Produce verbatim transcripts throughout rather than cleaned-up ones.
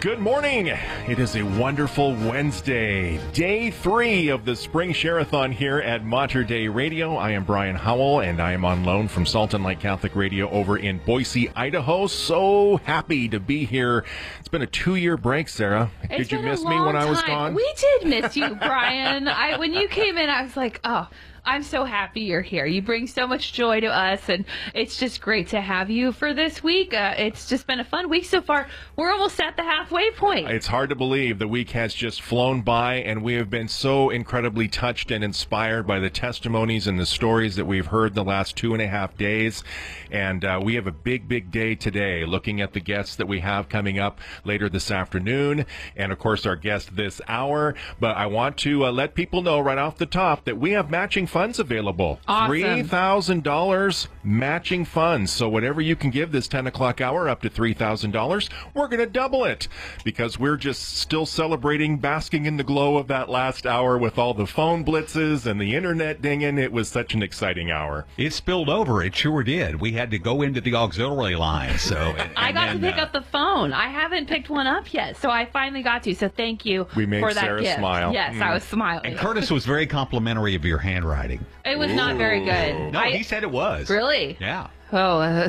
Good morning. It is a wonderful Wednesday, day three of the Spring Share-a-thon here at Mater Dei Radio. I am Brian Howell, and I am on loan from Salt and Light Catholic Radio over in Boise, Idaho. So happy to be here. It's been a two-year break, Sarah. It's Did you been a miss me long when I was time. gone? We did miss you, Brian. I when you came in, I was like, oh, I'm so happy you're here. You bring so much joy to us, and it's just great to have you for this week. Uh, it's just been a fun week so far. We're almost at the halfway point. It's hard to believe the week has just flown by, and we have been so incredibly touched and inspired by the testimonies and the stories that we've heard the last two and a half days. And uh, we have a big, big day today, looking at the guests that we have coming up later this afternoon, and of course our guest this hour. But I want to uh, let people know right off the top that we have matching funds available. Awesome. three thousand dollars matching funds. So whatever you can give this ten o'clock hour up to three thousand dollars, we're going to double it because we're just still celebrating, basking in the glow of that last hour with all the phone blitzes and the internet dinging. It was such an exciting hour. It spilled over. It sure did. We had to go into the auxiliary line. So and, I got and to pick uh, up the phone. I haven't picked one up yet, so I finally got to. So thank you We made for that Sarah gift. smile. Yes, Mm. I was smiling. And Curtis was very complimentary of your handwriting. It was not very good. No, I, he said it was. Really? Yeah. Oh, uh,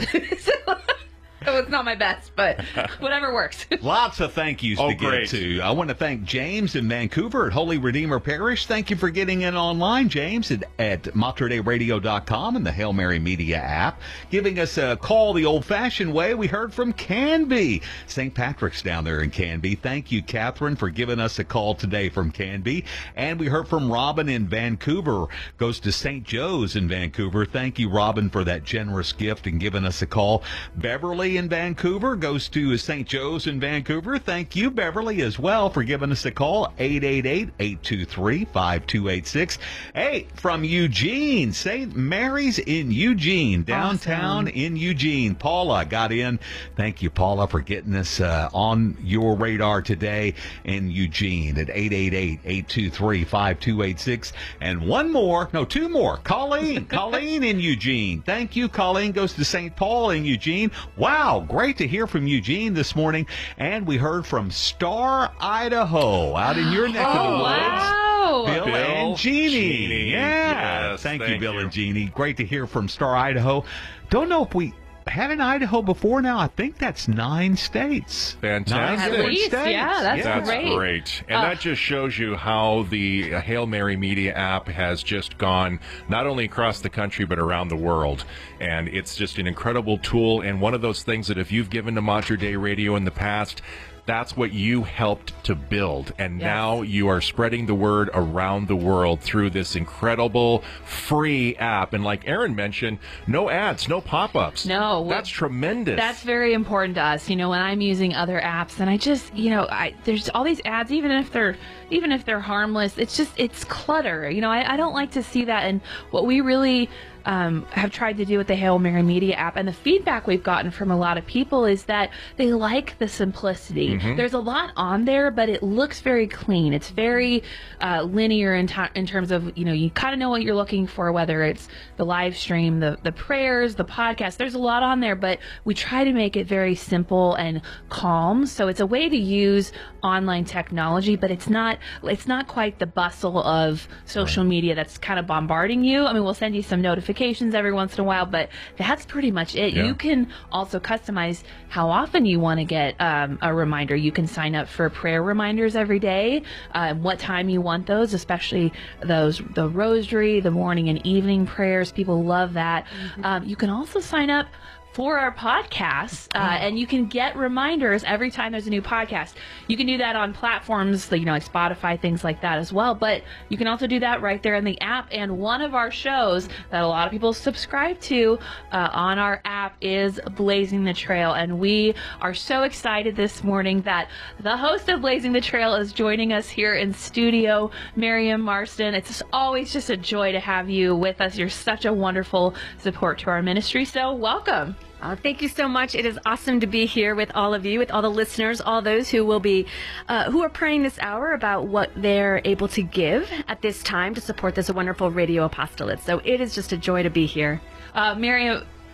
it was not my best, but whatever works. Lots of thank yous Oh, to get great. to. I want to thank James in Vancouver at Holy Redeemer Parish. Thank you for getting in online, James, at, at mater dei radio dot com and the Hail Mary Media app. Giving us a call the old-fashioned way, we heard from Canby. Saint Patrick's down there in Canby. Thank you, Catherine, for giving us a call today from Canby. And we heard from Robin in Vancouver. Goes to Saint Joe's in Vancouver. Thank you, Robin, for that generous gift and giving us a call. Beverly in Vancouver goes to Saint Joe's in Vancouver. Thank you, Beverly, as well, for giving us a call. eight eight eight, eight two three, five two eight six. Hey, from Eugene, Saint Mary's in Eugene, downtown Awesome. in Eugene. Paula got in. Thank you, Paula, for getting us uh, on your radar today in Eugene at eight eight eight, eight two three, five two eight six. And one more, no, two more. Colleen, Colleen in Eugene. Thank you, Colleen. Goes to Saint Paul in Eugene. Wow, great to hear from Eugene this morning. And we heard from Star, Idaho, out in your neck of the Oh, woods. wow. Bill, Bill, and Jeannie. Jeannie. Yeah. Yes, thank, you, thank Bill you. and Jeannie. Great to hear from Star, Idaho. Don't know if we had an Idaho before now. I think that's nine states. Fantastic. Nine At different least, states. yeah, that's That's great. great. And Uh, that just shows you how the Hail Mary Media app has just gone not only across the country but around the world. And it's just an incredible tool, and one of those things that if you've given to Mater Dei Radio in the past, that's what you helped to build. And Yes. now you are spreading the word around the world through this incredible free app. And like Aaron mentioned, no ads, no pop-ups. No. That's tremendous. That's very important to us. You know, when I'm using other apps, and I just, you know, I there's all these ads, even if they're even if they're harmless, it's just it's clutter. You know, I, I don't like to see that. And what we really um, have tried to do with the Hail Mary Media app, and the feedback we've gotten from a lot of people is that they like the simplicity. Mm-hmm. There's a lot on there, but it looks very clean. It's very uh, linear in, t- in terms of, you know, you kind of know what you're looking for, whether it's the live stream, the, the prayers, the podcast. There's a lot on there, but we try to make it very simple and calm. So it's a way to use online technology, but it's not it's not quite the bustle of social media that's kind of bombarding you. I mean, we'll send you some notifications every once in a while, but that's pretty much it. Yeah. You can also customize how often you want to get um, a reminder. You can sign up for prayer reminders every day, uh, what time you want those, especially those the rosary, the morning and evening prayers. People love that. Um, you can also sign up for our podcasts, uh, and you can get reminders every time there's a new podcast. You can do that on platforms, like, you know, like Spotify, things like that as well. But you can also do that right there in the app. And one of our shows that a lot of people subscribe to uh, on our app is Blazing the Trail. And we are so excited this morning that the host of Blazing the Trail is joining us here in studio, Miriam Marston. It's always just a joy to have you with us. You're such a wonderful support to our ministry. So welcome. Uh, thank you so much. It is awesome to be here with all of you, with all the listeners, all those who will be, uh, who are praying this hour about what they're able to give at this time to support this wonderful radio apostolate. So it is just a joy to be here. Uh, Miriam,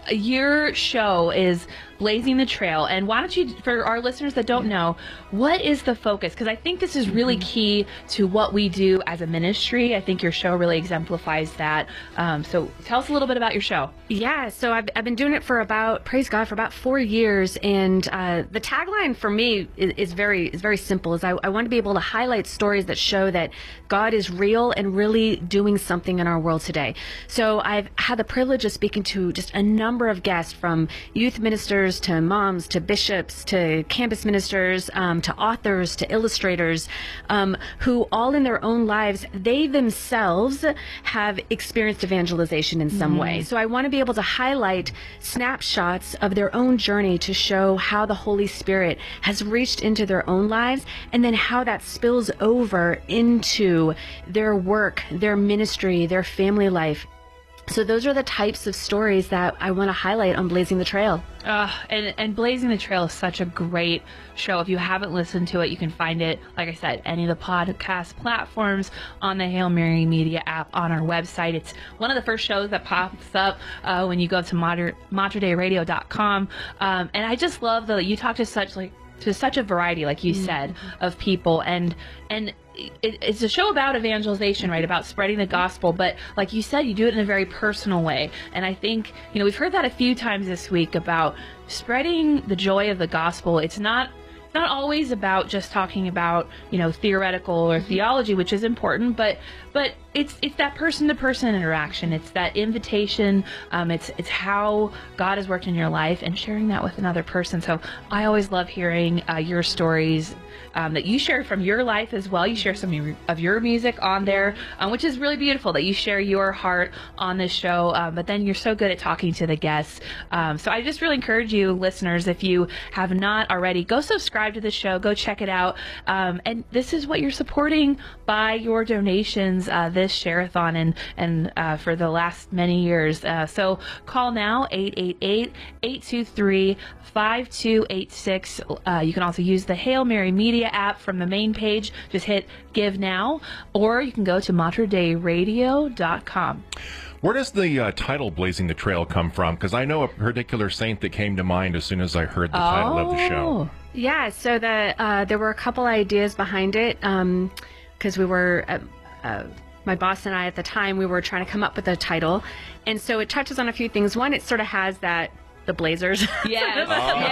your show is Blazing the Trail, and why don't you, for our listeners that don't know, what is the focus? Because I think this is really key to what we do as a ministry. I think your show really exemplifies that. Um, so tell us a little bit about your show. Yeah, so I've, I've been doing it for about, praise God, for about four years, and uh, the tagline for me is, is very is very simple. Is I, I want to be able to highlight stories that show that God is real and really doing something in our world today. So I've had the privilege of speaking to just a number of guests, from youth ministers to moms to bishops to campus ministers, um, to authors to illustrators, um, who all in their own lives, they themselves have experienced evangelization in some Mm-hmm. way. So I want to be able to highlight snapshots of their own journey to show how the Holy Spirit has reached into their own lives, and then how that spills over into their work, their ministry, their family life. So those are the types of stories that I want to highlight on Blazing the Trail. Uh, and, and Blazing the Trail is such a great show. If you haven't listened to it, you can find it, like I said, any of the podcast platforms, on the Hail Mary Media app, on our website. It's one of the first shows that pops up uh, when you go to mater, mater dei radio dot com. Um, and I just love that you talk to such like to such a variety, like you said, of people, and and it, it's a show about evangelization, right? About spreading the gospel, but like you said, you do it in a very personal way. And I think, you know, we've heard that a few times this week about spreading the joy of the gospel. It's not not always about just talking about, you know, theoretical or theology, which is important, but but it's it's that person to person interaction. It's that invitation. Um, it's it's how God has worked in your life and sharing that with another person. So I always love hearing uh, your stories um, that you share from your life as well. You share some of your, of your music on there, um, which is really beautiful that you share your heart on this show. Um, but then you're so good at talking to the guests. Um, so I just really encourage you, listeners, if you have not already, go subscribe to the show, go check it out. Um, and this is what you're supporting by your donations. Uh, this Share-a-thon and and uh, for the last many years. Uh, so call now, eight eight eight, eight two three, five two eight six. Uh, you can also use the Hail Mary Media app from the main page. Just hit Give Now, or you can go to mater dei radio dot com. Where does the uh, title Blazing the Trail come from? Because I know a particular saint that came to mind as soon as I heard the title of the show. Yeah, so the uh, there were a couple ideas behind it, because we were... Uh, uh, my boss and I at the time, we were trying to come up with a title. And so it touches on a few things. One, it sort of has that, the Blazers. Yes.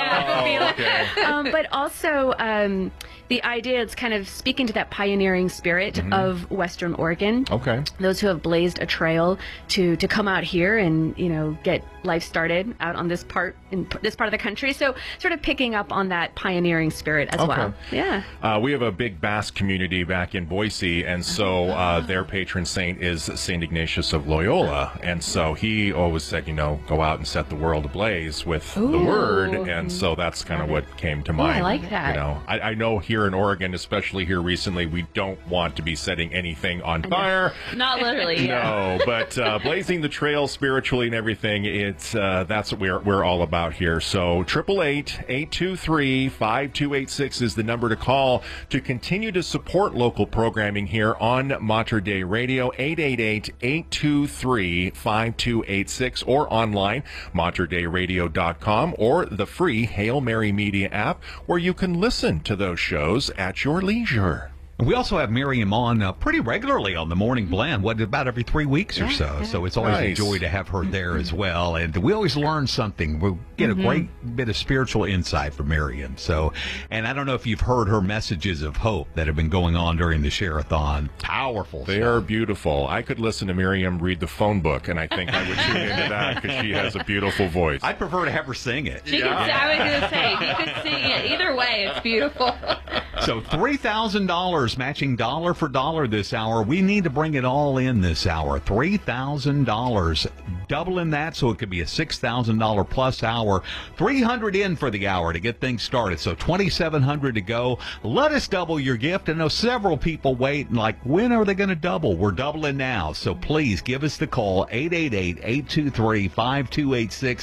Oh, okay. um, but also um, the idea, it's kind of speaking to that pioneering spirit mm-hmm. of Western Oregon. Okay. Those who have blazed a trail to, to come out here and, you know, get life started out on this part, in p- this part of the country. So sort of picking up on that pioneering spirit as okay. well. Yeah. Uh, we have a big Basque community back in Boise, and so uh, their patron saint is Saint Ignatius of Loyola. And so he always said, you know, go out and set the world ablaze with Ooh. the word. And so that's kind of what came to mind. I like that. You know, I, I know here in Oregon, especially here recently, we don't want to be setting anything on fire. Not literally. Yeah. No, but uh, blazing the trail spiritually and everything, it's uh, that's what we're we're all about here. So triple eight, eight two three, five two eight six is the number to call to continue to support local programming here on Mater Dei Radio. eight eight eight, eight two three, five two eight six, or online, mater dei radio dot com, or the free Hail Mary Media app, where you can listen to those shows at your leisure. We also have Miriam on uh, pretty regularly on the Morning Blend, what, about every three weeks or so. So it's always Nice. a joy to have her there as well. And we always learn something. We get Mm-hmm. a great bit of spiritual insight from Miriam. So, and I don't know if you've heard her messages of hope that have been going on during the Share-a-thon. Powerful They stuff. are beautiful. I could listen to Miriam read the phone book, and I think I would tune into that because she has a beautiful voice. I'd prefer to have her sing it. She could, I was going to say, you could sing it. Either way, it's beautiful. So three thousand dollars matching dollar for dollar this hour. We need to bring it all in this hour. three thousand dollars. Doubling that so it could be a six thousand dollars plus hour. three hundred dollars in for the hour to get things started. So twenty-seven hundred dollars to go. Let us double your gift. I know several people wait and like, when are they going to double? We're doubling now. So please give us the call, eight eight eight, eight two three, five two eight six.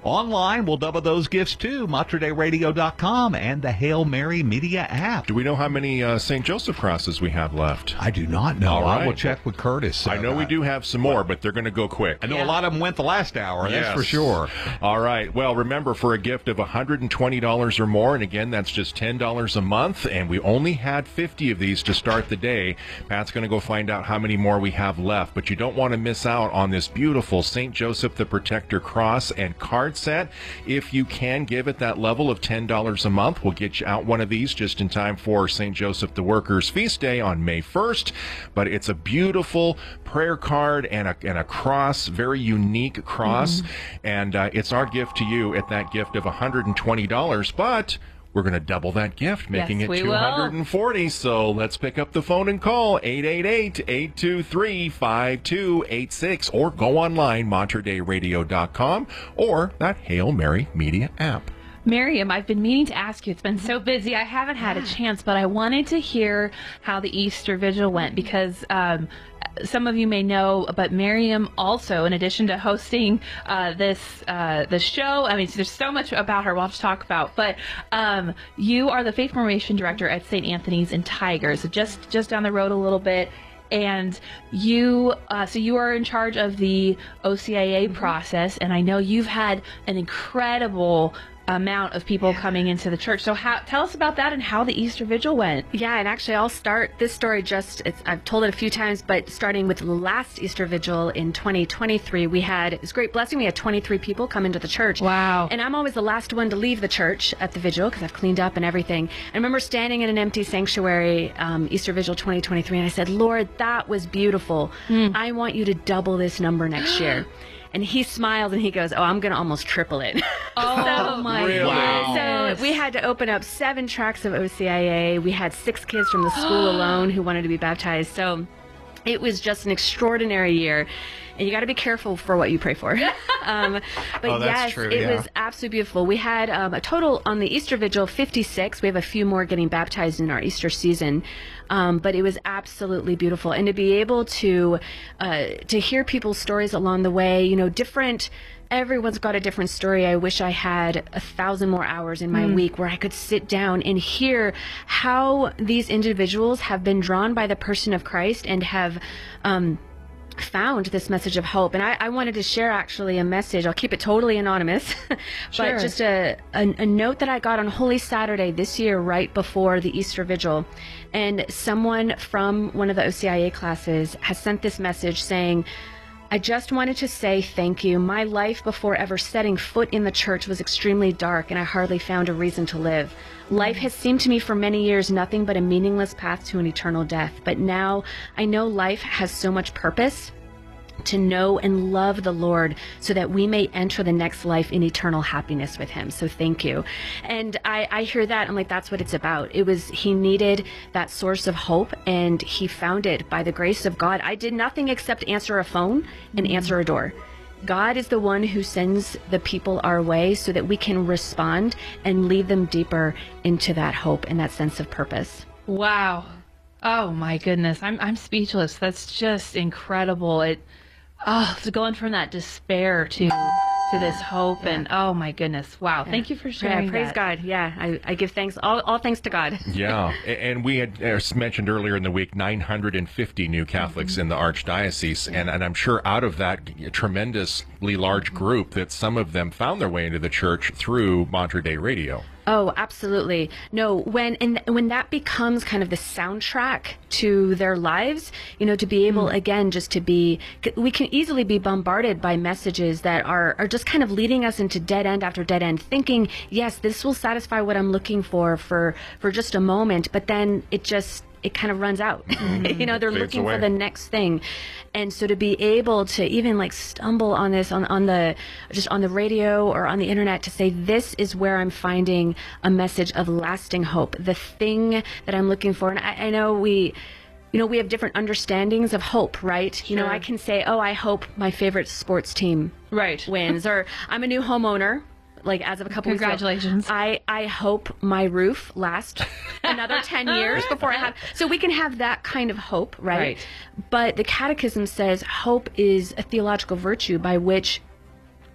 Online, we'll double those gifts too. Mater Dei Radio dot com and the Hail Mary Media app. Do we know how many uh, Saint Joseph crosses we have left? I do not know. All I right. will check with Curtis. I know uh, we do have some more, but they're going to go quick. I know Yeah. a lot of them went the last hour, that's Yes. for sure. All right. Well, remember, for a gift of one hundred twenty dollars or more, and again, that's just ten dollars a month, and we only had fifty of these to start the day. Pat's going to go find out how many more we have left, but you don't want to miss out on this beautiful Saint Joseph the Protector cross and card set. If you can give it that level of ten dollars a month, we'll get you out one of these just in time for Saint Joseph the Workers Feast Day on May first. But it's a beautiful prayer card and a, and a cross, very unique cross. Mm-hmm. And uh, it's our gift to you at that gift of one hundred twenty dollars. But we're going to double that gift, making Yes, it we two hundred forty dollars. So let's pick up the phone and call eight eight eight, eight two three, five two eight six or go online, Mater Dei Radio dot com or that Hail Mary Media app. Miriam, I've been meaning to ask you. It's been so busy. I haven't had a chance, but I wanted to hear how the Easter Vigil went because um, some of you may know, but Miriam also, in addition to hosting uh, this uh, the show, I mean, there's so much about her we'll have to talk about, but um, you are the Faith Formation Director at Saint Anthony's in Tigers, just, just down the road a little bit. And you, uh, so you are in charge of the O C I A mm-hmm. process, and I know you've had an incredible amount of people coming into the church. So how, tell us about that and how the Easter Vigil went. Yeah, and actually I'll start this story just, it's, I've told it a few times, but starting with the last Easter Vigil in twenty twenty-three, we had, it was a great blessing, we had twenty-three people come into the church. Wow. And I'm always the last one to leave the church at the vigil because I've cleaned up and everything. I remember standing in an empty sanctuary, um, Easter Vigil twenty twenty-three, and I said, Lord, that was beautiful. Mm. I want you to double this number next year. And he smiled and he goes, oh, I'm going to almost triple it. Oh, so, my really? wow. So we had to open up seven tracks of O C I A. We had six kids from the school alone who wanted to be baptized. So it was just an extraordinary year. And you got to be careful for what you pray for. um, but oh, that's yes, true, it yeah. was absolutely beautiful. We had um, a total on the Easter Vigil fifty-six. We have a few more getting baptized in our Easter season. Um, but it was absolutely beautiful. And to be able to uh, to hear people's stories along the way, you know, different. Everyone's got a different story. I wish I had a thousand more hours in my mm. week where I could sit down and hear how these individuals have been drawn by the person of Christ and have um, found this message of hope. And I, I wanted to share actually a message. I'll keep it totally anonymous, Sure. but just a, a, a note that I got on Holy Saturday this year, right before the Easter Vigil. And someone from one of the O C I A classes has sent this message saying, I just wanted to say thank you. My life before ever setting foot in the church was extremely dark, and I hardly found a reason to live. Life has seemed to me for many years nothing but a meaningless path to an eternal death. But now I know life has so much purpose to know and love the Lord so that we may enter the next life in eternal happiness with him. So thank you. And I, I hear that, I'm like, that's what it's about. It was, he needed that source of hope, and he found it by the grace of God. I did nothing except answer a phone and mm-hmm. answer a door. God is the one who sends the people our way so that we can respond and lead them deeper into that hope and that sense of purpose. Wow. Oh my goodness. I'm I'm speechless. That's just incredible. It oh, it's going from that despair to to this hope, and oh my goodness. Wow. Yeah. Thank you for sharing. Yeah, praise that. God. Yeah, I, I give thanks, all, all thanks to God. Yeah, and we had uh, mentioned earlier in the week nine hundred fifty new Catholics mm-hmm. in the Archdiocese, and, and I'm sure out of that tremendously large group that some of them found their way into the church through Mater Dei Radio. Oh, absolutely. No, when and when that becomes kind of the soundtrack to their lives, you know, to be able, mm. again, just to be, we can easily be bombarded by messages that are, are just kind of leading us into dead end after dead end, thinking, yes, this will satisfy what I'm looking for for, for just a moment, but then it just, it kind of runs out. Mm, you know, they're looking away. for the next thing. And so to be able to even like stumble on this on, on the, just on the radio or on the internet to say, this is where I'm finding a message of lasting hope, the thing that I'm looking for. And I, I know we, you know, we have different understandings of hope, right? Sure. You know, I can say, oh, I hope my favorite sports team right. wins, or I'm a new homeowner. Like as of a couple Congratulations. weeks ago. I, I hope my roof lasts another ten years before I have. So we can have that kind of hope, right? Right. But the Catechism says hope is a theological virtue by which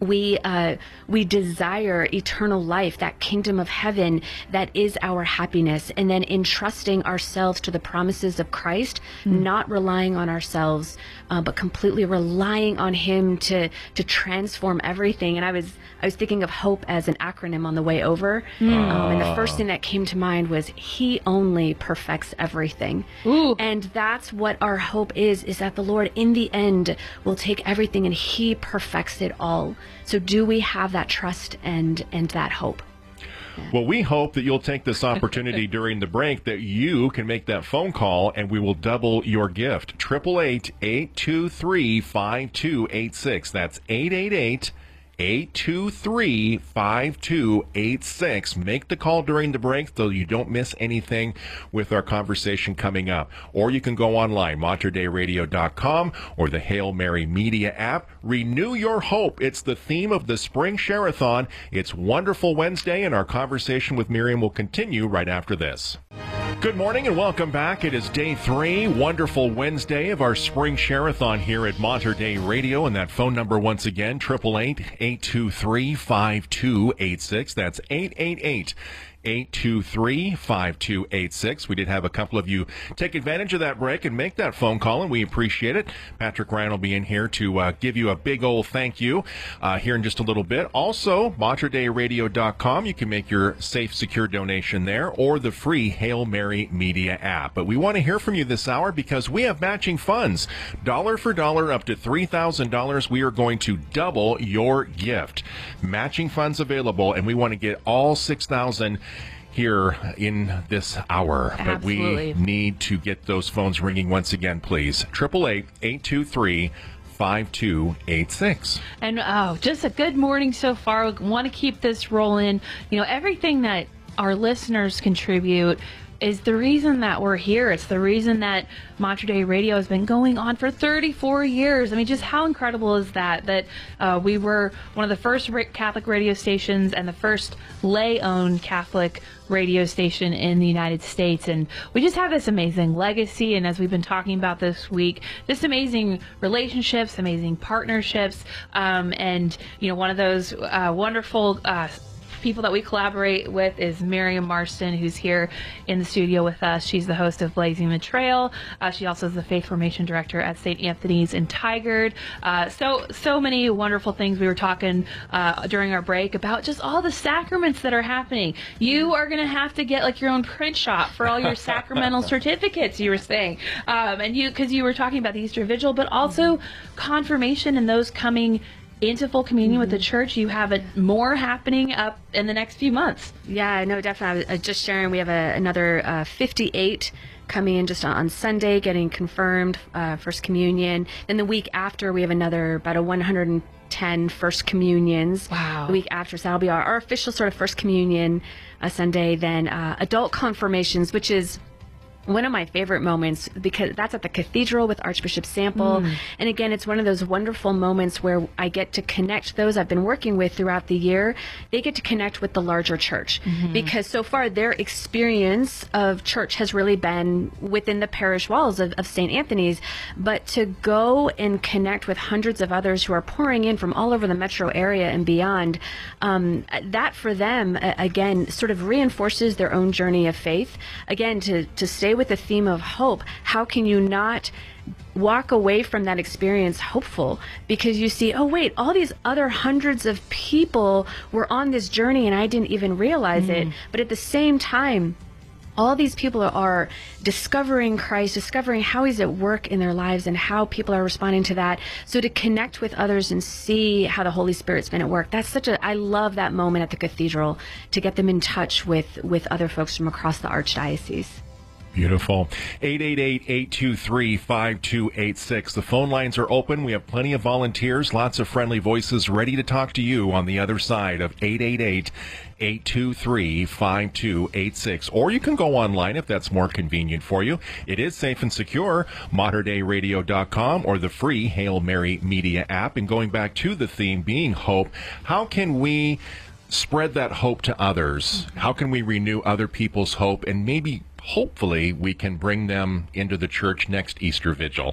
we uh, we desire eternal life, that kingdom of heaven that is our happiness, and then entrusting ourselves to the promises of Christ, mm. not relying on ourselves, uh, but completely relying on Him to to transform everything. And I was I was thinking of HOPE as an acronym on the way over, mm. um, and the first thing that came to mind was He only perfects everything. Ooh. And that's what our hope is: is that the Lord, in the end, will take everything and He perfects it all. So do we have that trust and and that hope? Well, we hope that you'll take this opportunity during the break that you can make that phone call and we will double your gift. eight eight eight, eight two three, five two eight six. That's eight eight eight, eight two three, five two eight six. Make the call during the break so you don't miss anything with our conversation coming up. Or you can go online, mater dei radio dot com or the Hail Mary Media app. Renew your hope. It's the theme of the Spring Share-a-thon. It's Wonderful Wednesday, and our conversation with Miriam will continue right after this. Good morning and welcome back. It is day three, Wonderful Wednesday of our Spring Share-a-thon here at Mater Dei Radio. And that phone number once again, eight eight eight, eight two three, five two eight six. That's eight eight eight, eight two three, five two eight six. We did have a couple of you take advantage of that break and make that phone call, and we appreciate it. Patrick Ryan will be in here to uh, give you a big old thank you uh, here in just a little bit. Also, mater dei radio dot com. You can make your safe, secure donation there, or the free Hail Mary Media app. But we want to hear from you this hour because we have matching funds. Dollar for dollar, up to three thousand dollars. We are going to double your gift. Matching funds available, and we want to get all six thousand dollars here in this hour. Absolutely. But we need to get those phones ringing once again, please. eight eight eight, eight two three, five two eight six. And oh, just a good morning so far. We want to keep this rolling. You know, everything that our listeners contribute is the reason that we're here. It's the reason that Mater Dei Radio has been going on for thirty-four years. I mean, just how incredible is that, that uh, we were one of the first Catholic radio stations and the first lay-owned Catholic radio station in the United States. And we just have this amazing legacy. And as we've been talking about this week, just amazing relationships, amazing partnerships. Um, and, you know, one of those uh, wonderful uh people that we collaborate with is Miriam Marston, who's here in the studio with us. She's the host of Blazing the Trail. Uh, she also is the Faith Formation Director at Saint Anthony's in Tigard. Uh, so, so many wonderful things. We were talking uh, during our break about just all the sacraments that are happening. You are going to have to get like your own print shop for all your sacramental certificates, you were saying. Um, and you, because you were talking about the Easter Vigil, but also confirmation and those coming into full communion mm-hmm. with the church. You have it more happening up in the next few months. Yeah, no, definitely. I was just sharing, we have a, another uh, fifty-eight coming in just on Sunday, getting confirmed, uh, First Communion. Then the week after, we have another, about a one hundred ten First Communions. Wow. The week after, so that'll be our, our official sort of First Communion uh, Sunday. Then uh, adult confirmations, which is one of my favorite moments, because that's at the cathedral with Archbishop Sample. Mm. And again, it's one of those wonderful moments where I get to connect those I've been working with throughout the year. They get to connect with the larger church, mm-hmm. because so far their experience of church has really been within the parish walls of, of Saint Anthony's. But to go and connect with hundreds of others who are pouring in from all over the metro area and beyond, um, that for them, uh, again, sort of reinforces their own journey of faith. Again, to, to stay with the theme of hope, how can you not walk away from that experience hopeful, because you see, oh wait, all these other hundreds of people were on this journey and I didn't even realize mm. it. But at the same time, all these people are discovering Christ, discovering how he's at work in their lives and how people are responding to that. So to connect with others and see how the Holy Spirit's been at work, that's such a, I love that moment at the cathedral, to get them in touch with, with other folks from across the Archdiocese. Beautiful. eight eight eight, eight two three, five two eight six. The phone lines are open. We have plenty of volunteers, lots of friendly voices ready to talk to you on the other side of eight eight eight, eight two three, five two eight six. Or you can go online if that's more convenient for you. It is safe and secure, mater dei radio dot com or the free Hail Mary Media app. And going back to the theme being hope, how can we spread that hope to others? How can we renew other people's hope, and maybe hopefully we can bring them into the church next Easter Vigil?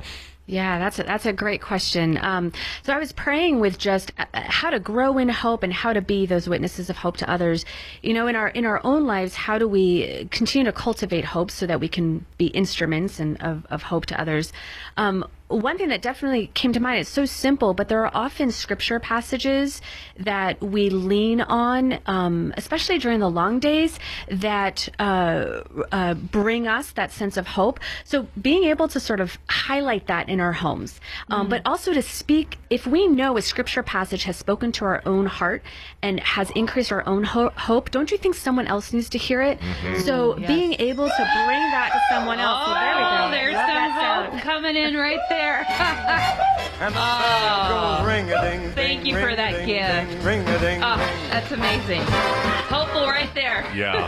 Yeah, that's a, that's a great question. Um, so I was praying with just uh, how to grow in hope and how to be those witnesses of hope to others. You know, in our in our own lives, how do we continue to cultivate hope so that we can be instruments and of, of hope to others? Um, one thing that definitely came to mind, it's so simple, but there are often scripture passages that we lean on, um, especially during the long days, that uh, uh, bring us that sense of hope. So being able to sort of highlight that in our homes, um, mm. but also to speak, if we know a scripture passage has spoken to our own heart and has increased our own ho- hope, don't you think someone else needs to hear it? Mm-hmm. So yes. being able to bring that to someone else. Oh, well, there we go. There's some hope coming in right there. And the oh, goes ring-a-ding, thank you ring, for that ring, gift. Ding, ring-a-ding, oh, ding. That's amazing. Hopeful right there. Yeah.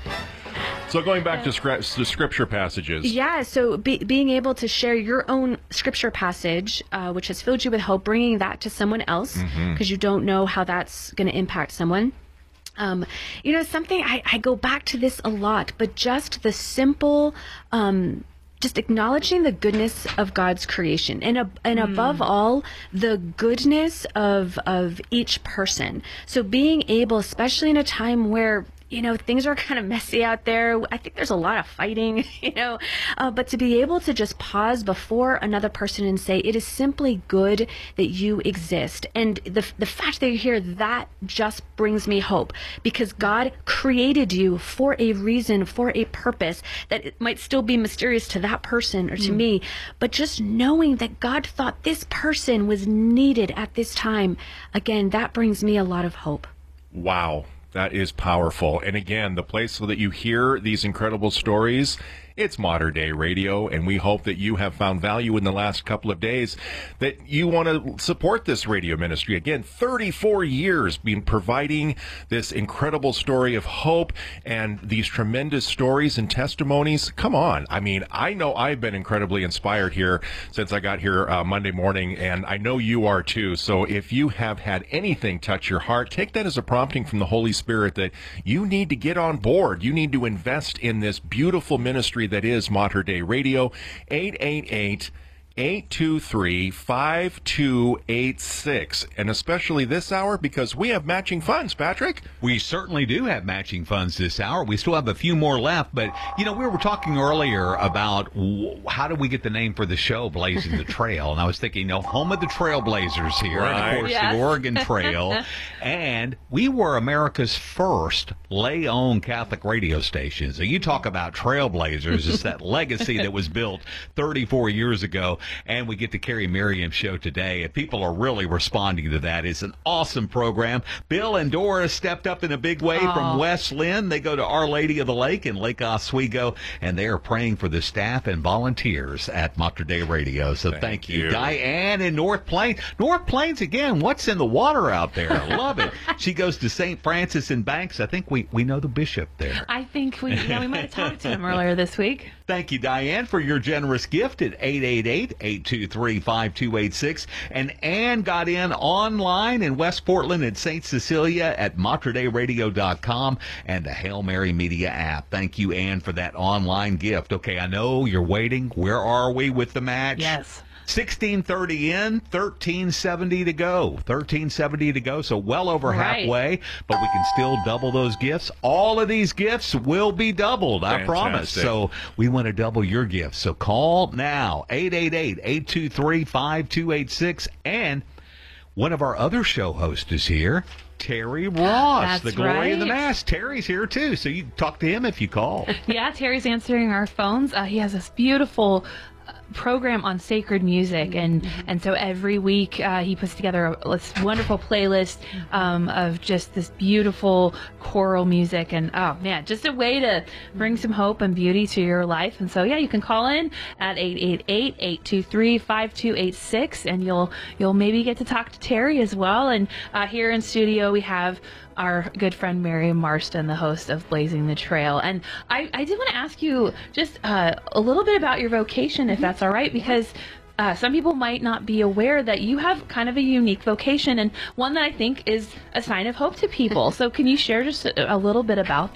So going back to, scri- to scripture passages. Yeah, so be, being able to share your own scripture passage, uh, which has filled you with hope, bringing that to someone else, because mm-hmm. you don't know how that's going to impact someone. Um, you know, something, I, I go back to this a lot, but just the simple, um, just acknowledging the goodness of God's creation, and uh, and mm. above all, the goodness of of each person. So being able, especially in a time where, you know, things are kind of messy out there. I think there's a lot of fighting, you know, uh, but to be able to just pause before another person and say, it is simply good that you exist. And the the fact that you're here, that just brings me hope, because God created you for a reason, for a purpose that it might still be mysterious to that person or to mm. me. But just knowing that God thought this person was needed at this time, again, that brings me a lot of hope. Wow. That is powerful. And again, the place so that you hear these incredible stories, it's Modern Day Radio, and we hope that you have found value in the last couple of days, that you want to support this radio ministry. Again, thirty-four years being providing this incredible story of hope and these tremendous stories and testimonies. Come on. I mean, I know I've been incredibly inspired here since I got here uh, Monday morning, and I know you are too. So if you have had anything touch your heart, take that as a prompting from the Holy Spirit that you need to get on board. You need to invest in this beautiful ministry that is Mater Dei Radio. Eight eight eight, eight two three, five two eight six. And especially this hour, because we have matching funds, Patrick. We certainly do have matching funds this hour. We still have a few more left, but, you know, we were talking earlier about w- how do we get the name for the show, Blazing the Trail, and I was thinking, you know, home of the Trailblazers here, right. and of course yes. the Oregon Trail, and we were America's first lay-owned Catholic radio station. So you talk about Trailblazers, it's that legacy that was built thirty-four years ago, and we get the Carrie Miriam show today, and people are really responding to that. It's an awesome program. Bill and Dora stepped up in a big way Aww. from West Lynn. They go to Our Lady of the Lake in Lake Oswego, and they are praying for the staff and volunteers at Mater Dei Radio. So thank, thank you. you. Diane in North Plains. North Plains again. What's in the water out there? I love it. She goes to Saint Francis in Banks. I think we, we know the bishop there. I think we, yeah, we might have talked to him earlier this week. Thank you, Diane, for your generous gift at eight eight eight, eight two three, five two eight six. And Ann got in online in West Portland at Saint Cecilia at mater dei radio dot com and the Hail Mary Media app. Thank you, Ann, for that online gift. Okay, I know you're waiting. Where are we with the match? Yes. sixteen thirty in, thirteen seventy to go. thirteen seventy to go, so well over Right. halfway, but we can still double those gifts. All of these gifts will be doubled, I promise. Fantastic. So we want to double your gifts. So call now, eight eight eight, eight two three, five two eight six. And one of our other show hosts is here, Terry Ross, That's the glory of the right. Mass. Terry's here, too, so you can talk to him if you call. Yeah, Terry's answering our phones. Uh, he has this beautiful uh, program on sacred music, and Mm-hmm. and so every week uh, he puts together a, this wonderful playlist um, of just this beautiful choral music, and oh man, just a way to bring some hope and beauty to your life. And so yeah, you can call in at eight eight eight, eight two three, five two eight six, and you'll you'll maybe get to talk to Terry as well. And uh, here in studio we have our good friend Mary Marston, the host of Blazing the Trail. And I, I did want to ask you just uh, a little bit about your vocation, if that's all right, because uh, some people might not be aware that you have kind of a unique vocation, and one that I think is a sign of hope to people. So can you share just a, a little bit about that?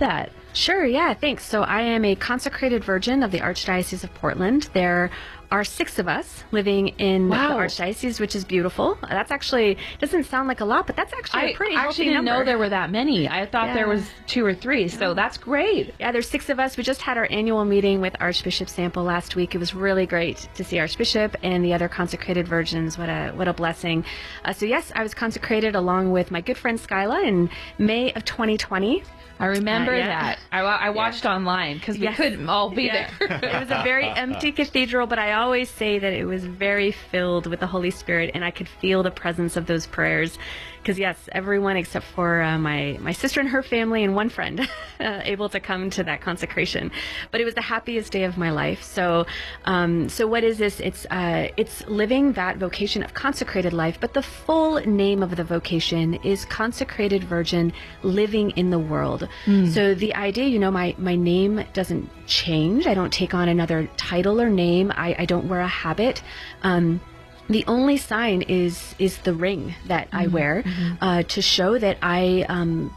Sure, yeah, thanks. So I am a consecrated virgin of the Archdiocese of Portland. There are six of us living in Wow. the Archdiocese, which is beautiful. That's actually, doesn't sound like a lot, but that's actually I a pretty actually healthy didn't number. know there were that many. I thought there Yeah. was two or three, so that's great. Yeah, there's six of us. We just had our annual meeting with Archbishop Sample last week. It was really great to see Archbishop and the other consecrated virgins. What a what a blessing. Uh, so yes, I was consecrated along with my good friend Skyla in May of twenty twenty. I remember Uh, yeah. that. I, wa- I watched online because we Yes. couldn't all be Yeah. there. It was a very empty cathedral, but I always say that it was very filled with the Holy Spirit, and I could feel the presence of those prayers. Because yes, everyone except for uh, my my sister and her family and one friend uh, able to come to that consecration. But it was the happiest day of my life. So, um, so what is this? It's uh, it's living that vocation of consecrated life. But the full name of the vocation is Consecrated Virgin Living in the World. So the idea, you know, my my name doesn't change. I don't take on another title or name. I, I don't wear a habit. Um, The only sign is is the ring that I wear uh, to show that I um,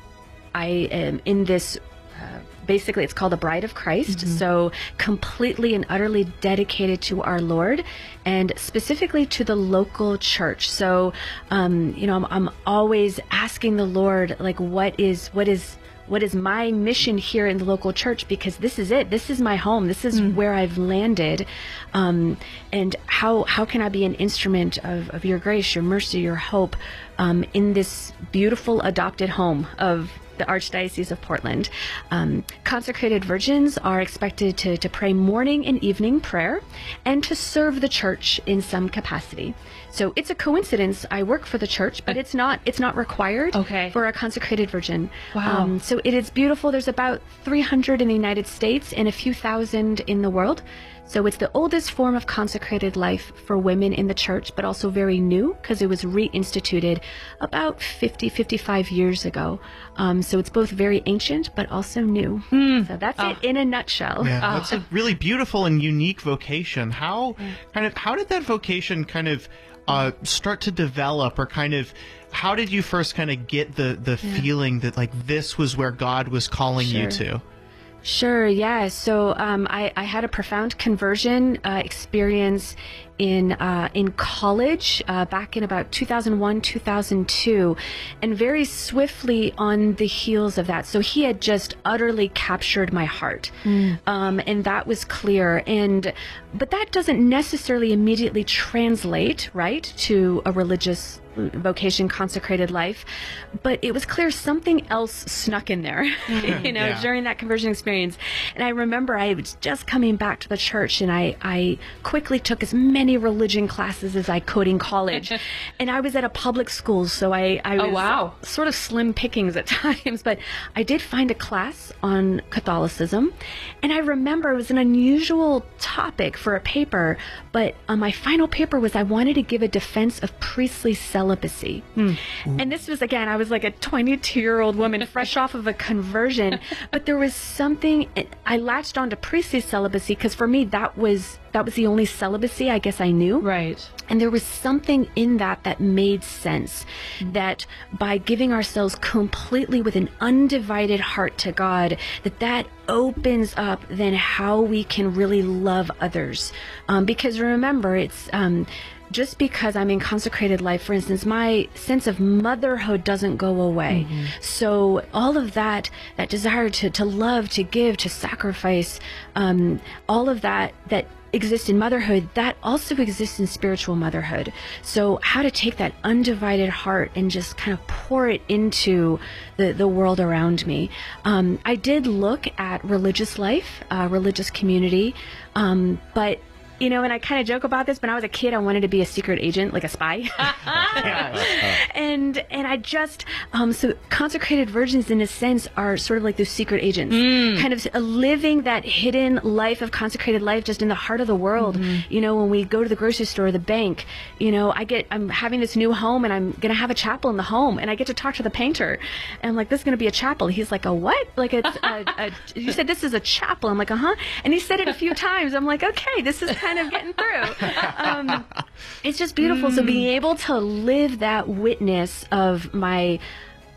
I am in this. Uh, basically, it's called the Bride of Christ. So completely and utterly dedicated to our Lord, and specifically to the local church. So um, you know, I'm, I'm always asking the Lord, like, what is what is what is my mission here in the local church, because this is it. This is my home. This is mm. where I've landed. Um, and how how can I be an instrument of, of your grace, your mercy, your hope um, in this beautiful adopted home of the Archdiocese of Portland. Um, consecrated virgins are expected to, to pray morning and evening prayer and to serve the church in some capacity. So it's a coincidence I work for the church, but it's not it's not required Okay. for a consecrated virgin. Wow. Um, so it is beautiful. There's about three hundred in the United States and a few thousand in the world. So it's the oldest form of consecrated life for women in the church, but also very new because it was reinstituted about fifty, fifty-five years ago. Um, so it's both very ancient, but also new. So that's it in a nutshell. Yeah, that's a really beautiful and unique vocation. How kind of how did that vocation kind of uh, start to develop, or kind of how did you first kind of get the the feeling that like this was where God was calling you Sure. to? Sure, yeah. So um, I, I had a profound conversion uh, experience in uh, in college uh, back in about two thousand one, two thousand two, and very swiftly on the heels of that. So he had just utterly captured my heart, um, and that was clear. And but that doesn't necessarily immediately translate right to a religious vocation, consecrated life, but it was clear something else snuck in there, you know, Yeah. during that conversion experience. And I remember I was just coming back to the church, and I, I quickly took as many religion classes as I could in college. And I was at a public school, so I, I Oh, was wow. sort of slim pickings at times, but I did find a class on Catholicism. And I remember it was an unusual topic for a paper, but uh, my final paper was I wanted to give a defense of priestly celibacy. And this was, again, I was like a twenty-two-year-old woman fresh off of a conversion, but there was something, I latched onto priestly celibacy because for me that was that was the only celibacy I guess I knew. Right. And there was something in that that made sense, that by giving ourselves completely with an undivided heart to God, that that opens up then how we can really love others. Um, because remember, it's um, just because I'm in consecrated life, for instance, my sense of motherhood doesn't go away. So all of that, that desire to, to love, to give, to sacrifice, um, all of that, that exists in motherhood, that also exists in spiritual motherhood. So how to take that undivided heart and just kind of pour it into the, the world around me. Um, I did look at religious life, uh, religious community, um, but you know, and I kind of joke about this, but when I was a kid, I wanted to be a secret agent, like a spy. and and I just, um, so consecrated virgins in a sense are sort of like those secret agents, kind of living that hidden life of consecrated life just in the heart of the world. You know, when we go to the grocery store or the bank, you know, I get, I'm having this new home and I'm going to have a chapel in the home, and I get to talk to the painter. And I'm like, this is going to be a chapel. He's like, a what? Like, it's a, a, you said this is a chapel. I'm like, uh-huh. And he said it a few times. I'm like, okay, this is kind of getting through. Um, it's just beautiful. So being able to live that witness of my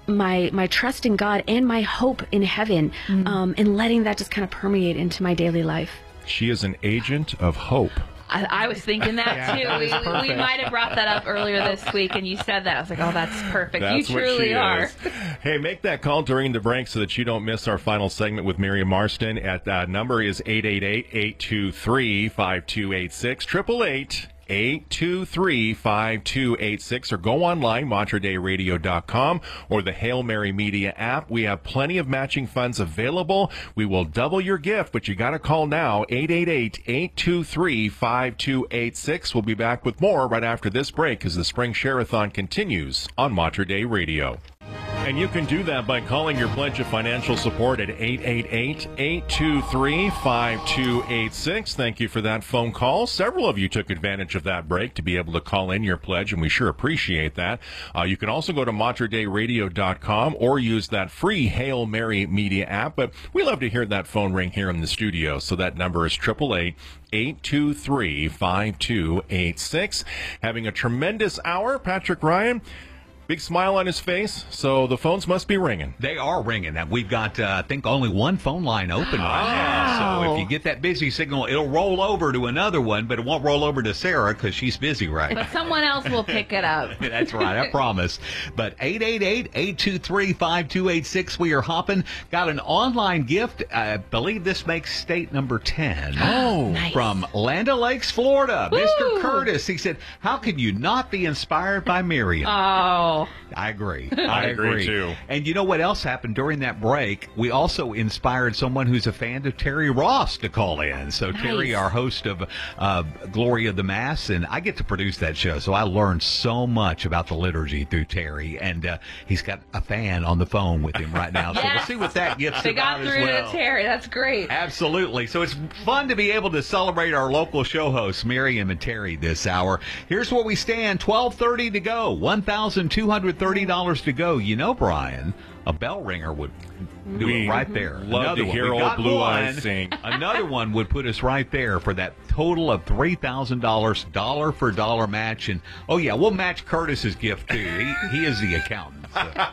my my trust in God and my hope in heaven, Mm-hmm. um, and letting that just kind of permeate into my daily life. She is an agent of hope. I, I was thinking that Yeah, too. that We, is we, we perfect. might have brought that up earlier this week, and you said that. I was like, oh, that's perfect. That's you what truly she are. is. Hey, make that call during the break so that you don't miss our final segment with Miriam Marston. At uh, number is eight eight eight, eight two three, five two eight six, eight eight eight, eight two three, five two eight six, or go online, mater dei radio dot com, or the Hail Mary Media app. We have plenty of matching funds available. We will double your gift, but you got to call now, eight eight eight, eight two three, five two eight six. We'll be back with more right after this break as the Spring Share-a-thon continues on Mater Dei Radio. And you can do that by calling your pledge of financial support at eight eight eight, eight two three, five two eight six. Thank you for that phone call. Several of you took advantage of that break to be able to call in your pledge, and we sure appreciate that. Uh, you can also go to mater dei radio dot com or use that free Hail Mary Media app. But we love to hear that phone ring here in the studio, so that number is eight eight eight, eight two three, five two eight six. Having a tremendous hour, Patrick Ryan. Big smile on his face, so the phones must be ringing. They are ringing. And we've got, uh, I think, only one phone line open right now. So Wow. if you get that busy signal, it'll roll over to another one, but it won't roll over to Sarah because she's busy right now. But someone else will pick it up. That's right, I promise. But eight eight eight, eight two three, five two eight six, we are hopping. Got an online gift. I believe this makes state number ten. Oh, Nice. From Land O'Lakes, Florida. Mister Woo! Curtis. He said, how could you not be inspired by Miriam? Oh. I agree. I, I agree, too. And you know what else happened during that break? We also inspired someone who's a fan of Terry Ross to call in. So Terry, Nice. our host of uh, Glory of the Mass, and I get to produce that show, so I learned so much about the liturgy through Terry, and uh, he's got a fan on the phone with him right now. So we'll Yes. see what that gets They about got as through well. to Terry. That's great. Absolutely. So it's fun to be able to celebrate our local show hosts, Miriam and Terry, this hour. Here's where we stand. twelve thirty to go. one thousand two hundred thirty dollars to go. You know, Brian, a bell ringer would do We it right there. love Another to one. hear We old got Blue one. Eyes sing. Another one would put us right there for that total of three thousand dollars, dollar for dollar match. And, oh, yeah, we'll match Curtis's gift, too. He, he is the accountant.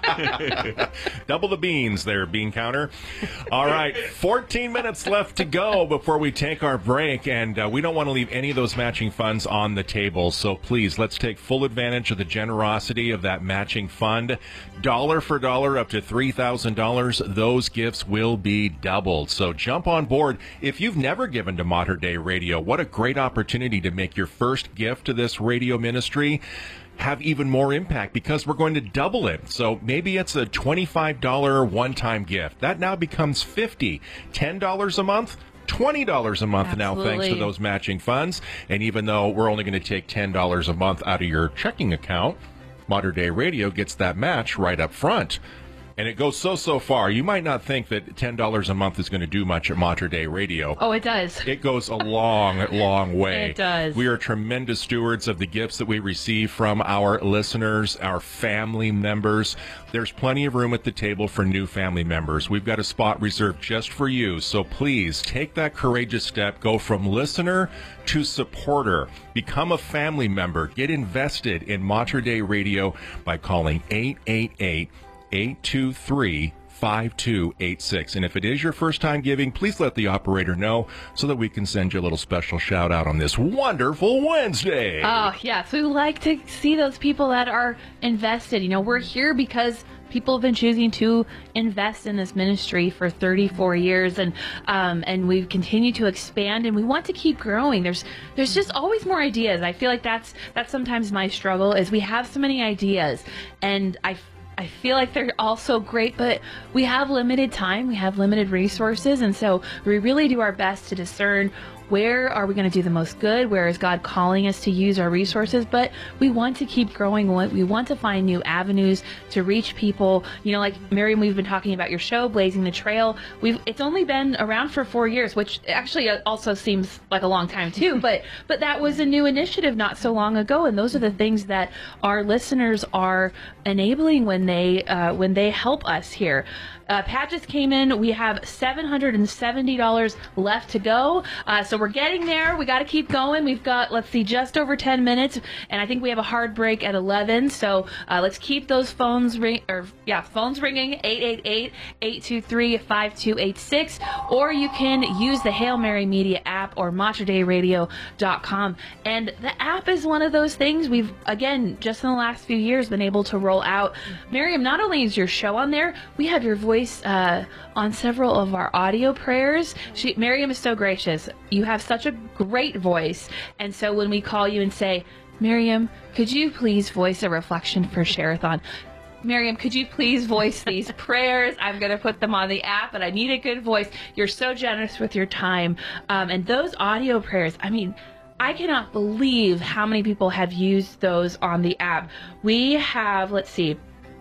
So. Double the beans there, bean counter. All right, fourteen minutes left to go before we take our break, and uh, we don't want to leave any of those matching funds on the table. So please, let's take full advantage of the generosity of that matching fund. Dollar for dollar, up to three thousand dollars. Those gifts will be doubled. So jump on board. If you've never given to Mater Dei Radio, what a great opportunity to make your first gift to this radio ministry have even more impact, because we're going to double it. So maybe it's a twenty-five dollars one-time gift. That now becomes fifty dollars. ten dollars a month, twenty dollars a month now, thanks to Absolutely. those matching funds. And even though we're only going to take ten dollars a month out of your checking account, Mater Dei Radio gets that match right up front. And it goes so, so far. You might not think that ten dollars a month is going to do much at Mater Dei Radio. Oh, it does. It goes a long, long way. It does. We are tremendous stewards of the gifts that we receive from our listeners, our family members. There's plenty of room at the table for new family members. We've got a spot reserved just for you. So please take that courageous step. Go from listener to supporter. Become a family member. Get invested in Mater Dei Radio by calling eight eight eight, eight two three, five two eight six. And if it is your first time giving, please let the operator know so that we can send you a little special shout out on this wonderful Wednesday. Oh, yes. We like to see those people that are invested. You know, we're here because people have been choosing to invest in this ministry for thirty-four years, and um, and we've continued to expand, and we want to keep growing. There's there's just always more ideas. I feel like that's that's sometimes my struggle, is we have so many ideas, and I I feel like they're all so great, but we have limited time, we have limited resources, and so we really do our best to discern where are we going to do the most good, where is God calling us to use our resources, but we want to keep growing, we want to find new avenues to reach people. You know, like Miriam, we've been talking about your show, Blazing the Trail. We've It's only been around for four years, which actually also seems like a long time too, but but that was a new initiative not so long ago, and those are the things that our listeners are enabling when they uh, when they help us here. uh, Pat just came in. We have seven hundred seventy dollars left to go. Uh, so we're getting there. We got to keep going. We've got, let's see, just over ten minutes. And I think we have a hard break at eleven. So uh, let's keep those phones ring, or yeah, phones ringing, eight eight eight, eight two three, five two eight six. Or you can use the Hail Mary Media app or mater dei radio dot com. And the app is one of those things we've, again, just in the last few years been able to roll out. Miriam, not only is your show on there, we have your voice uh, on several of our audio prayers. She, Miriam is so gracious. You have such a great voice. And so when we call you and say, Miriam, could you please voice a reflection for Share-a-thon? Miriam, could you please voice these prayers? I'm going to put them on the app, but I need a good voice. You're so generous with your time. Um, and those audio prayers, I mean, I cannot believe how many people have used those on the app. We have, let's see,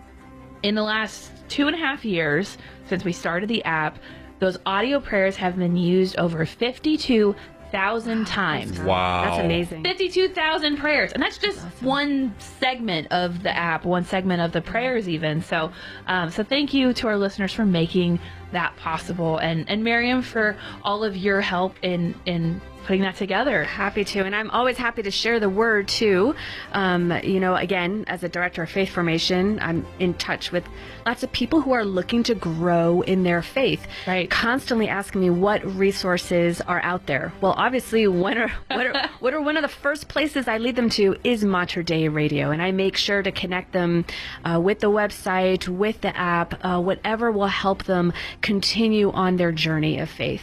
in the last two and a half years since we started the app, those audio prayers have been used over fifty-two thousand times. Wow. That's amazing. fifty-two thousand prayers. And that's just awesome. One segment of the app, one segment of the prayers even. So um, so thank you to our listeners for making that possible. And, and Miriam, for all of your help in, in putting that together. Happy to. And I'm always happy to share the word too. Um, you know, again, as a director of faith formation, I'm in touch with lots of people who are looking to grow in their faith. Right. Constantly asking me what resources are out there. Well, obviously, what are, what are, what are one of the first places I lead them to is Mater Dei Radio. And I make sure to connect them uh, with the website, with the app, uh, whatever will help them continue on their journey of faith.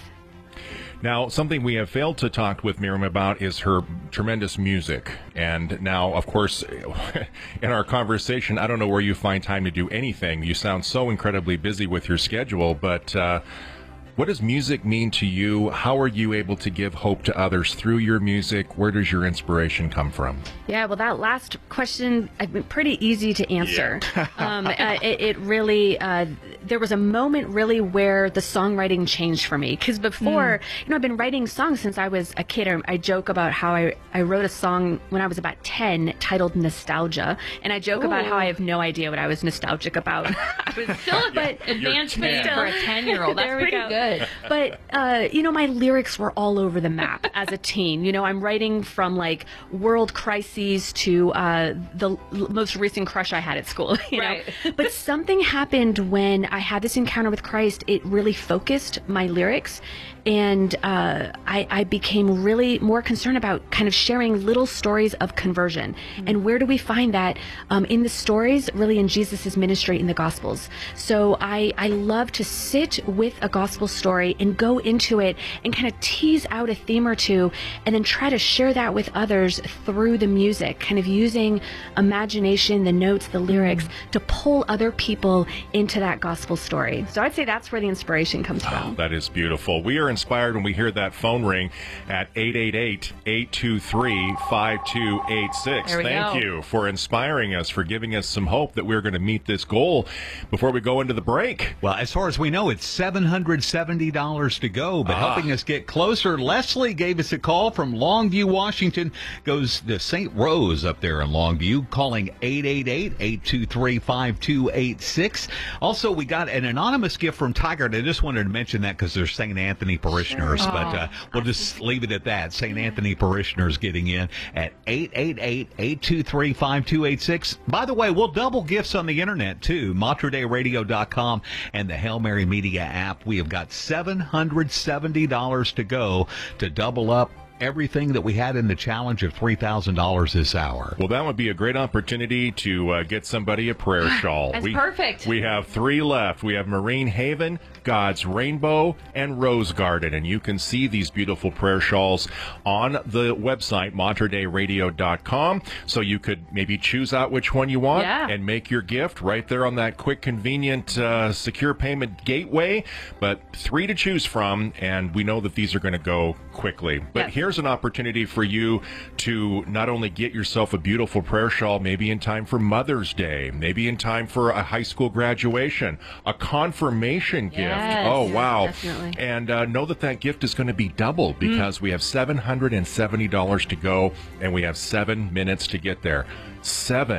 Now, something we have failed to talk with Miriam about is her tremendous music. And now, of course, in our conversation, I don't know where you find time to do anything. You sound so incredibly busy with your schedule, but uh, what does music mean to you? How are you able to give hope to others through your music? Where does your inspiration come from? Yeah, well, that last question, I've been pretty easy to answer. Yeah. um, uh, it, it really, uh, there was a moment really where the songwriting changed for me. Because before, mm. you know, I've been writing songs since I was a kid. I, I joke about how I, I wrote a song when I was about ten titled Nostalgia. And I joke Ooh. About how I have no idea what I was nostalgic about. I was still a bit advanced for a ten-year-old. That's pretty go. Good. But, uh, you know, my lyrics were all over the map as a teen. You know, I'm writing from, like, world crises to uh, the l- most recent crush I had at school, you right. know. But something happened when I had this encounter with Christ. It really focused my lyrics. And uh, I, I became really more concerned about kind of sharing little stories of conversion. Mm-hmm. And where do we find that? Um, in the stories, really in Jesus' ministry in the Gospels. So I, I love to sit with a gospel story and go into it and kind of tease out a theme or two and then try to share that with others through the music, kind of using imagination, the notes, the lyrics, mm-hmm. to pull other people into that gospel story. So I'd say that's where the inspiration comes oh, from. That is beautiful. We are inspired when we hear that phone ring at eight eight eight, eight two three, five two eight six. Thank go. you for inspiring us, for giving us some hope that we're going to meet this goal before we go into the break. Well, as far as we know, it's seven hundred seventy dollars to go, but Ah. helping us get closer, Leslie gave us a call from Longview, Washington, goes to Saint Rose up there in Longview, calling eight eight eight, eight two three, five two eight six. Also, we got an anonymous gift from Tiger, and I just wanted to mention that because they're Saint Anthony parishioners, Sure. but uh, we'll just leave it at that. Saint Anthony parishioners getting in at eight eight eight, eight two three, five two eight six. By the way, we'll double gifts on the internet too, mater dei radio dot com and the Hail Mary Media app. We have got seven hundred seventy dollars to go to double up everything that we had in the challenge of three thousand dollars this hour. Well, that would be a great opportunity to uh, get somebody a prayer shawl. That's we, perfect. We have three left. We have Marine Haven, God's Rainbow, and Rose Garden. And you can see these beautiful prayer shawls on the website, mater dei radio dot com. So you could maybe choose out which one you want Yeah. and make your gift right there on that quick, convenient, uh, secure payment gateway. But three to choose from, and we know that these are going to go quickly. But Yes. here's an opportunity for you to not only get yourself a beautiful prayer shawl, maybe in time for Mother's Day, maybe in time for a high school graduation, a confirmation gift. Yes. Oh, wow. Definitely. And uh, know that that gift is going to be double because mm. we have seven hundred seventy dollars to go, and we have seven minutes to get there. Seven.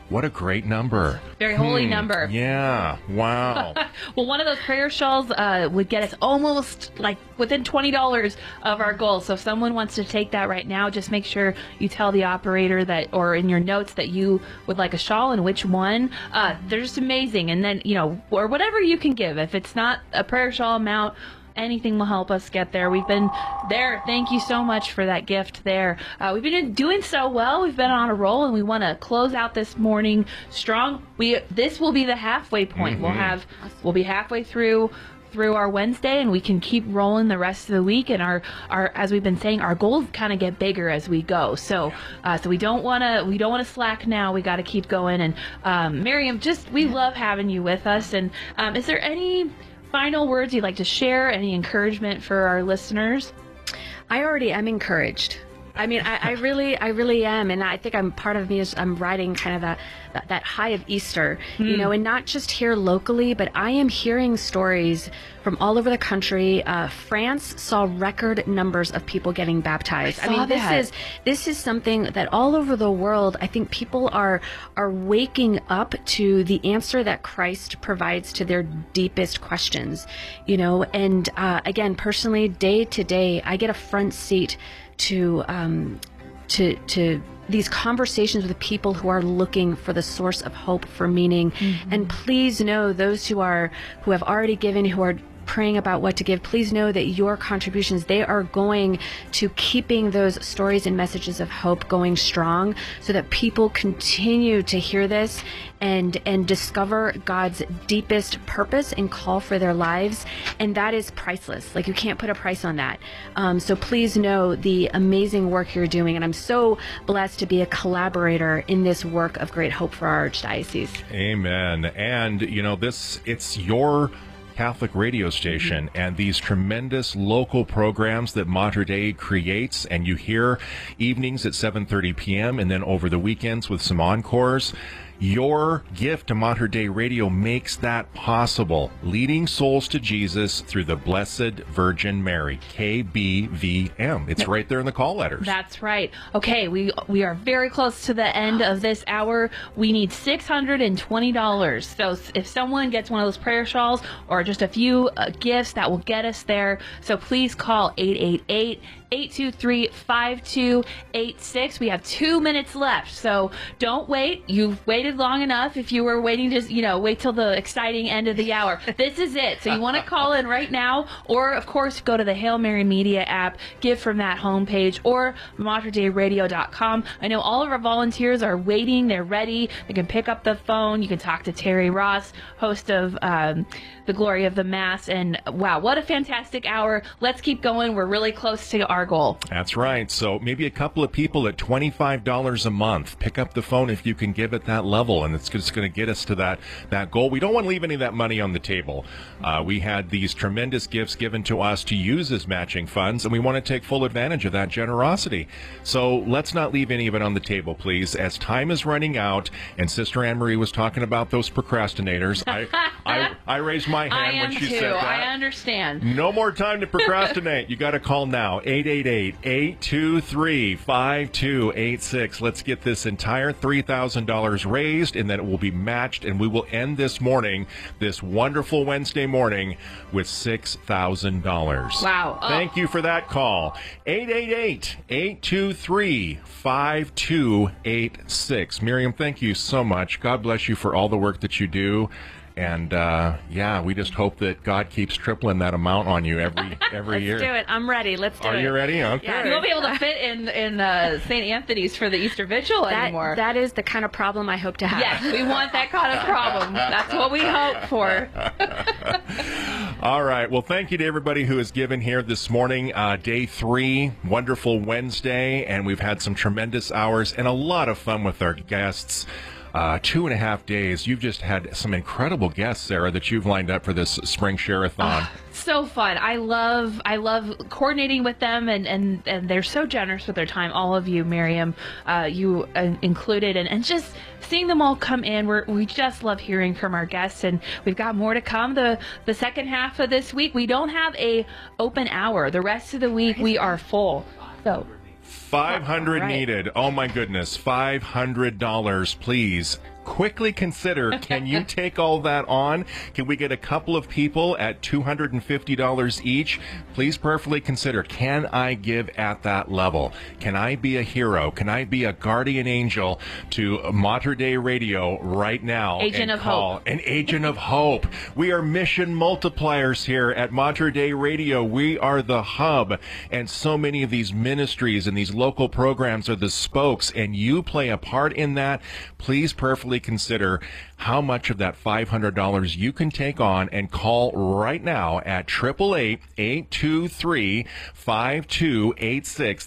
What a great number. Very holy Hmm, number. Yeah. Wow. Well, one of those prayer shawls uh, would get us almost like within twenty dollars of our goal. So if someone wants to take that right now, just make sure you tell the operator that, or in your notes, that you would like a shawl and which one. Uh, they're just amazing. And then, you know, or whatever you can give. If it's not a prayer shawl amount, anything will help us get there. We've been there. Thank you so much for that gift there. Uh, we've been doing so well. We've been on a roll, and we want to close out this morning strong. We this will be the halfway point. Mm-hmm. We'll have we'll be halfway through through our Wednesday, and we can keep rolling the rest of the week. And our our as we've been saying, our goals kind of get bigger as we go. So uh, so we don't want to we don't want to slack now. We got to keep going. And um, Miriam, just we love having you with us. And um, is there any final words you'd like to share? Any encouragement for our listeners? I already am encouraged. I mean, I, I really, I really am, and I think I'm part of me is I'm riding kind of that that, that high of Easter, you know, and not just here locally, but I am hearing stories from all over the country. Uh, France saw record numbers of people getting baptized. I, I mean, saw this that. is this is something that all over the world, I think people are are waking up to the answer that Christ provides to their deepest questions, you know. And uh, again, personally, day to day, I get a front seat to um, to to these conversations with people who are looking for the source of hope, for meaning. Mm-hmm. And please know, those who are who have already given, who are praying about what to give, please know that your contributions, they are going to keeping those stories and messages of hope going strong, so that people continue to hear this and and discover God's deepest purpose and call for their lives. And that is priceless. Like, you can't put a price on that. Um, so please know the amazing work you're doing, and I'm so blessed to be a collaborator in this work of great hope for our archdiocese. Amen. And, you know, this, it's your Catholic radio station, mm-hmm. and these tremendous local programs that Mater Dei creates, and you hear evenings at seven thirty p.m. and then over the weekends with some encores. Your gift to Mater Dei Radio makes that possible. Leading souls to Jesus through the Blessed Virgin Mary. K B V M. It's right there in the call letters. That's right. Okay, we we are very close to the end of this hour. We need six hundred twenty dollars. So if someone gets one of those prayer shawls or just a few uh, gifts, that will get us there. So please call eight eight eight, eight two three, five two eight six. We have two minutes left, so don't wait. You've waited long enough. If you were waiting to, you know, wait till the exciting end of the hour. This is it. So you want to call in right now, or of course go to the Hail Mary Media app, give from that homepage, or mater dei radio dot com. I know all of our volunteers are waiting. They're ready. They can pick up the phone. You can talk to Terry Ross, host of um, The Glory of the Mass. And wow, what a fantastic hour. Let's keep going. We're really close to our goal. That's right. So maybe a couple of people at twenty-five dollars a month. Pick up the phone if you can give at that level, and it's just going to get us to that, that goal. We don't want to leave any of that money on the table. Uh, we had these tremendous gifts given to us to use as matching funds, and we want to take full advantage of that generosity. So let's not leave any of it on the table, please. As time is running out, and Sister Anne Marie was talking about those procrastinators, I, I, I raised my hand I when am she too. said that. I understand. No more time to procrastinate. You got to call now. eight eight eight, eight two three, five two eight six. Let's get this entire three thousand dollars raised, and then it will be matched, and we will end this morning, this wonderful Wednesday morning, with six thousand dollars. Wow. Oh. Thank you for that call. eight eight eight, eight two three, five two eight six. Miriam, thank you so much. God bless you for all the work that you do. And, uh, yeah, we just hope that God keeps tripling that amount on you every every Let's year. do it. I'm ready. Let's do Are it. you ready? Okay. Yeah. You won't be able to fit in in uh, Saint Anthony's for the Easter Vigil That, anymore. that is the kind of problem I hope to have. Yes, we want that kind of problem. That's what we hope for. All right. Well, thank you to everybody who has given here this morning. Uh, day three, wonderful Wednesday, and we've had some tremendous hours and a lot of fun with our guests. Uh, two and a half days. You've just had some incredible guests, Sarah, that you've lined up for this spring share-a-thon. Oh, so fun. I love I love coordinating with them, and, and, and they're so generous with their time. All of you, Miriam, uh, you uh, included, and, and just seeing them all come in. We're, we just love hearing from our guests, and we've got more to come. The the second half of this week, we don't have a open hour. The rest of the week, we are full. So. five hundred Right. needed. Oh my goodness. five hundred dollars, please. quickly consider, can you take all that on? Can we get a couple of people at two hundred fifty dollars each? Please prayerfully consider, can I give at that level? Can I be a hero? Can I be a guardian angel to Mater Dei Radio right now? Agent and of call Hope. An agent of hope. We are mission multipliers here at Mater Dei Radio. We are the hub, and so many of these ministries and these local programs are the spokes, and you play a part in that. Please prayerfully consider how much of that five hundred dollars you can take on, and call right now at eight eight eight, eight two three, five two eight six.